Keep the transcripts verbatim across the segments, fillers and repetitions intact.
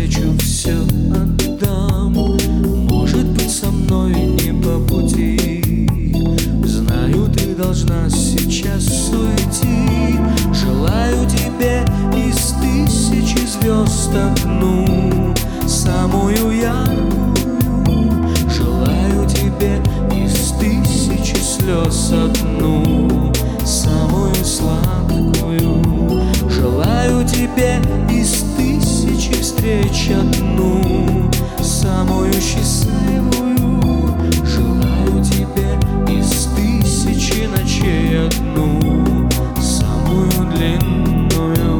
навстречу все отдам. Может быть, со мной не по пути. Знаю, ты должна сейчас уйти. Желаю тебе из тысячи звезд одну, самую яркую. Желаю тебе из тысячи слез одну, самую сладкую. Желаю тебе из тысячи встреч одну, самую счастливую. Желаю тебе из тысячи ночей одну, самую длинную.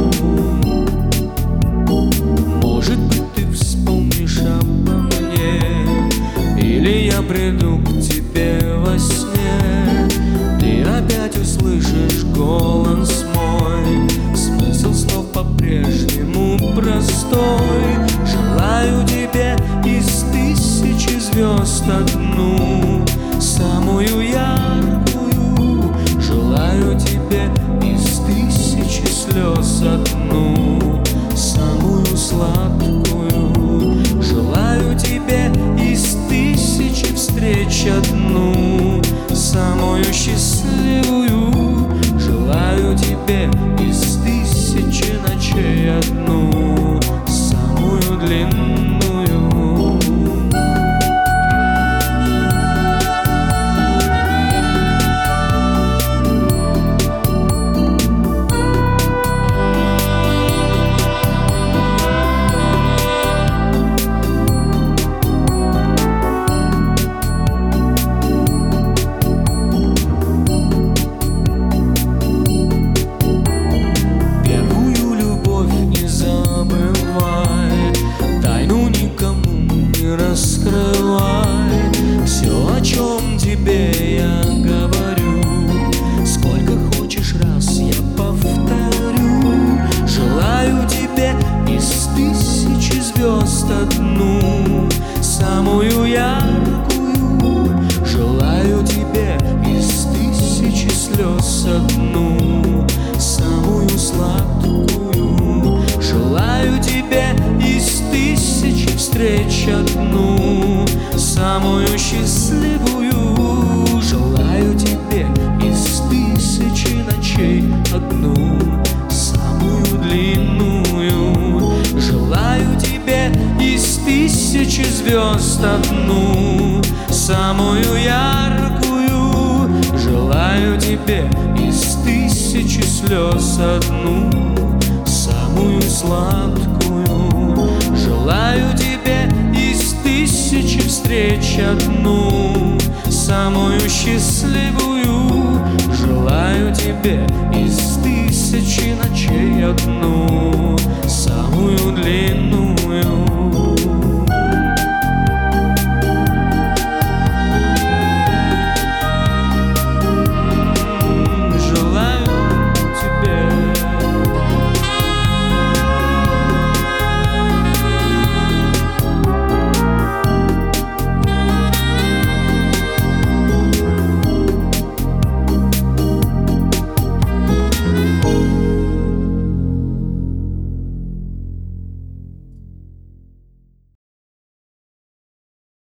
Может быть, ты вспомнишь обо мне, или я приду к тебе во сне. Ты опять услышишь голос мой, смысл слов по-прежнему простой. Желаю тебе из тысячи звезд одну, самую яркую. Желаю тебе из тысячи слез одну, самую сладкую. Желаю тебе из тысячи встреч одну, самую счастливую. Желаю тебе из тысячи ночей одну, самую длинную. Раскрывай все, о чем тебе я говорю. Сколько хочешь раз я повторю. Желаю тебе из тысячи звезд одну, самую яркую. Желаю тебе из тысячи слез одну, самую сладкую. Желаю тебе из тысячи встреч одну, самую счастливую. Желаю тебе из тысячи ночей одну, самую длинную. Желаю тебе из тысячи звезд одну, самую яркую. Желаю тебе из тысячи слез одну, самую сладкую. Желаю тебе из тысячи встреч одну, самую счастливую. Желаю тебе из тысячи ночей одну, самую длинную.